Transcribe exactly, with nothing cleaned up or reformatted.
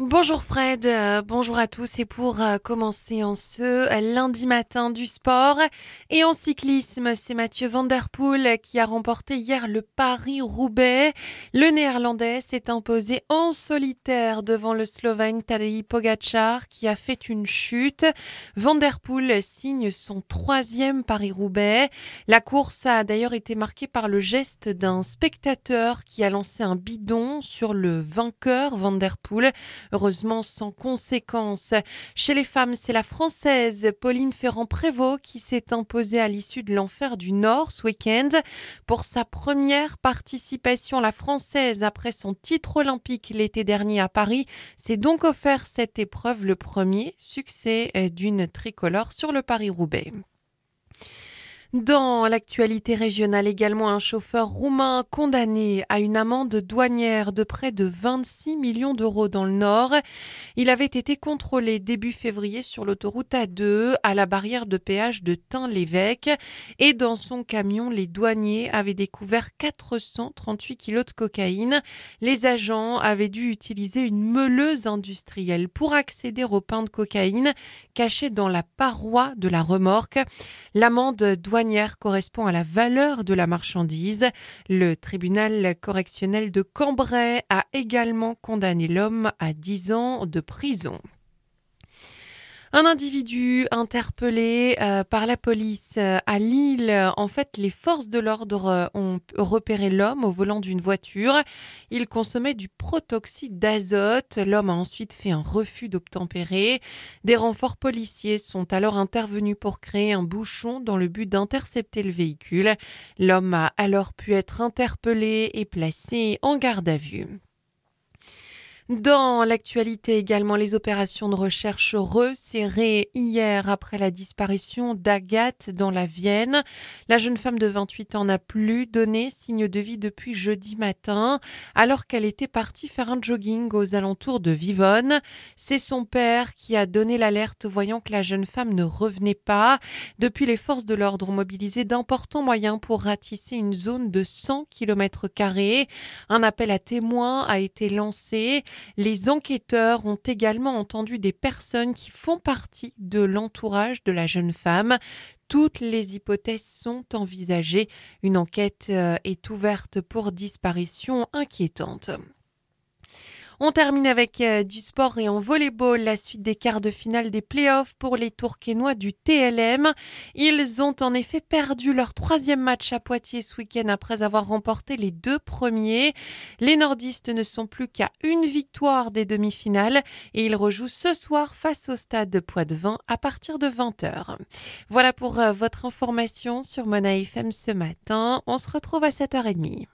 Bonjour Fred, euh, bonjour à tous et pour euh, commencer en ce euh, lundi matin du sport et en cyclisme, c'est Mathieu Van Der Poel qui a remporté hier le Paris-Roubaix. Le Néerlandais s'est imposé en solitaire devant le Slovène Tadej Pogačar qui a fait une chute. Van Der Poel signe son troisième Paris-Roubaix. La course a d'ailleurs été marquée par le geste d'un spectateur qui a lancé un bidon sur le vainqueur Van Der Poel. Heureusement sans conséquence. Chez les femmes, c'est la Française Pauline Ferrand-Prévot qui s'est imposée à l'issue de l'Enfer du Nord ce week-end. Pour sa première participation, la Française, après son titre olympique l'été dernier à Paris, s'est donc offert cette épreuve, le premier succès d'une tricolore sur le Paris-Roubaix. Dans l'actualité régionale également, un chauffeur roumain condamné à une amende douanière de près de vingt-six millions d'euros dans le Nord. Il avait été contrôlé début février sur l'autoroute A deux à la barrière de péage de Tain-l'Évêque et dans son camion, les douaniers avaient découvert quatre cent trente-huit kilos de cocaïne. Les agents avaient dû utiliser une meuleuse industrielle pour accéder au pain de cocaïne caché dans la paroi de la remorque. L'amende douanière correspond à la valeur de la marchandise. Le tribunal correctionnel de Cambrai a également condamné l'homme à dix ans de prison. Un individu interpellé euh, par la police euh, à Lille. En fait, les forces de l'ordre euh, ont repéré l'homme au volant d'une voiture. Il consommait du protoxyde d'azote. L'homme a ensuite fait un refus d'obtempérer. Des renforts policiers sont alors intervenus pour créer un bouchon dans le but d'intercepter le véhicule. L'homme a alors pu être interpellé et placé en garde à vue. Dans l'actualité également, les opérations de recherche resserrées hier après la disparition d'Agathe dans la Vienne. La jeune femme de vingt-huit ans n'a plus donné signe de vie depuis jeudi matin, alors qu'elle était partie faire un jogging aux alentours de Vivonne. C'est son père qui a donné l'alerte voyant que la jeune femme ne revenait pas. Depuis, les forces de l'ordre ont mobilisé d'importants moyens pour ratisser une zone de cent kilomètres carrés. Un appel à témoins a été lancé. Les enquêteurs ont également entendu des personnes qui font partie de l'entourage de la jeune femme. Toutes les hypothèses sont envisagées. Une enquête est ouverte pour disparition inquiétante. On termine avec euh, du sport et en volleyball, la suite des quarts de finale des playoffs pour les Tourquenois du T L M. Ils ont en effet perdu leur troisième match à Poitiers ce week-end après avoir remporté les deux premiers. Les nordistes ne sont plus qu'à une victoire des demi-finales et ils rejouent ce soir face au stade de Poitevin à partir de vingt heures. Voilà pour euh, votre information sur Mona F M ce matin. On se retrouve à sept heures trente.